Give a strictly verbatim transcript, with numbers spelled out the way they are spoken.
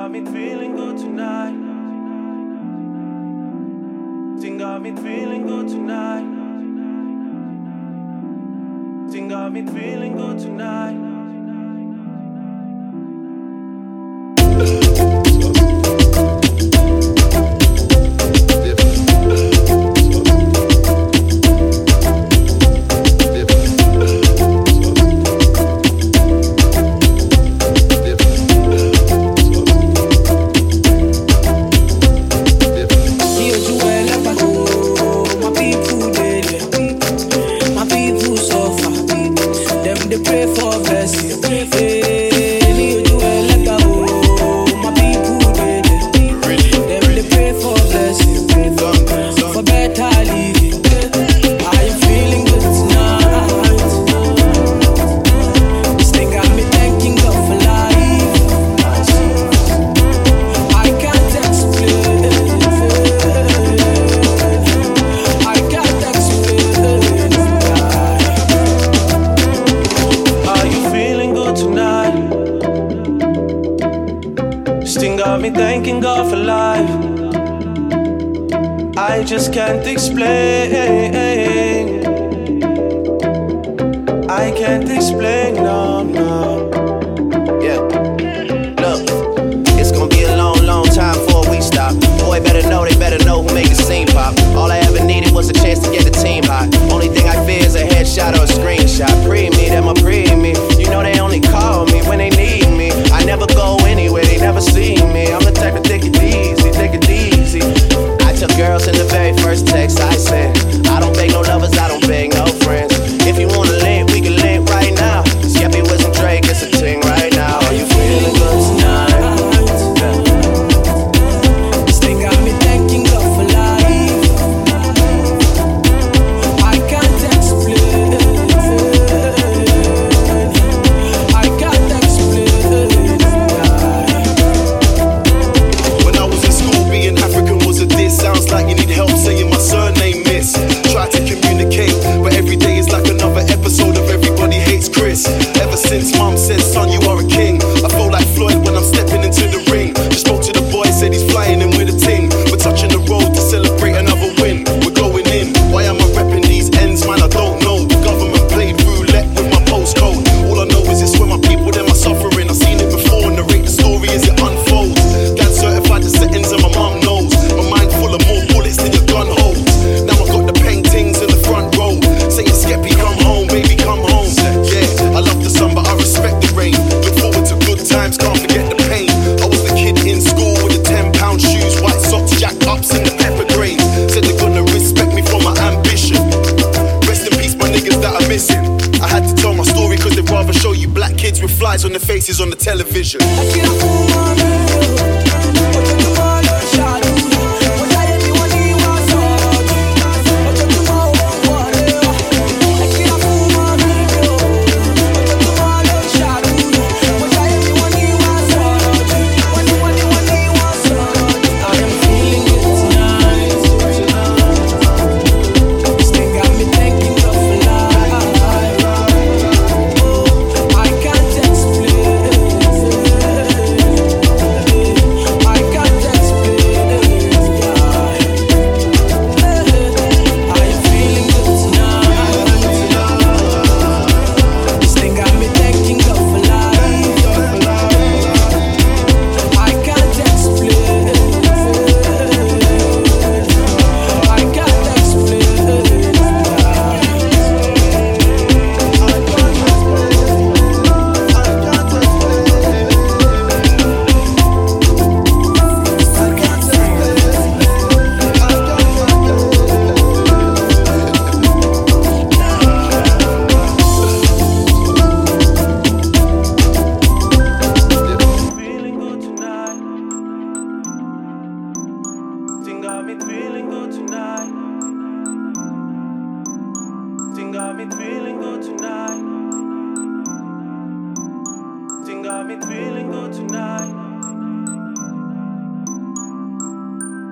got me feeling good tonight. Thing got me feeling good tonight. Thing got me feeling good tonight. Thanking God for life. I just can't explain. I can't explain, no, no. Yeah, look, it's gonna be a long, long time before we stop. Boy, better know, they better know who make the scene pop. All I ever needed was a chance to get the team hot. Only thing I fear is a headshot or a screenshot. Pre-me, them a pre-me. You know they only call me when they need me. I never go anywhere, they never see me. I'm the type to take it easy, take it easy. I took girls in the very first text I sent. I don't beg no lovers, I don't beg no friends. If you wanna link, we can link right now. Skeppy with some Drake, it's a ting right now. Are you feeling good tonight? This thing got me thanking God for life. I can't explain. I can't explain. When I was in school, being African was a diss. Sounds like you need help saying my surname, miss. Try to communicate, but every day is like another episode of Everybody Hates Chris. Ever since mom said, son, you are a king, I feel like Floyd when I'm stepping into the ring. Just spoke to the boy, said he's flying in with a ting. We're touching the road to celebrate another win. We're going in, why am I repping these ends, man, I don't know. The government played roulette with my postcode. All I know is it's where my people, them are suffering. I've seen it before, narrate the story as it unfolds. Dad certified the settings and my mom knows. My mind full of more bullets than your gun holds. Now I got the paintings in the front row, saying Skeppy, come home, baby, come home. Yeah, I love the sun, but I respect the rain. Look forward to good times, can't forget the pain. I was the kid in school with the ten pound shoes, white socks, jack ups, and the pepper grains. Said they're gonna respect me for my ambition. Rest in peace, my niggas that are missing. I had to tell my story cause they'd rather show you black kids with flies on their faces on the television. I can't